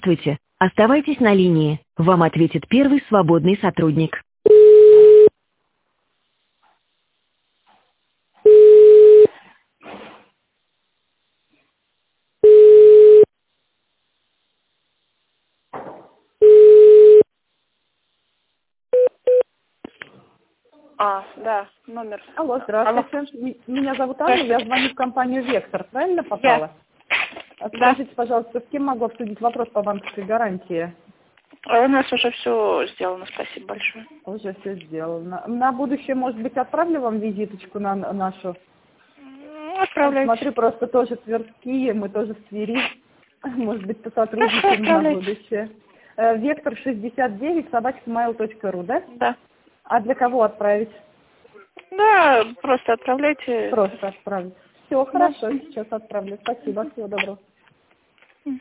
Здравствуйте. Оставайтесь на линии. Вам ответит первый свободный сотрудник. Да, номер. Алло, здравствуйте. Меня зовут Анна, я звоню в компанию «Вектор». Правильно попала? Скажите, пожалуйста, с кем могу обсудить вопрос по банковской гарантии? У нас уже все сделано, спасибо большое. Уже все сделано. На будущее, может быть, отправлю вам визиточку на нашу? Отправляйте. Смотрю, просто тоже Тверские, мы тоже в Твери. Может быть, посотрудничаем на будущее. Вектор 69 @mail.ru, да? Да. А для кого отправить? Да, просто отправляйте. Просто отправить. Все, хорошо, сейчас отправлю. Спасибо, всего доброго.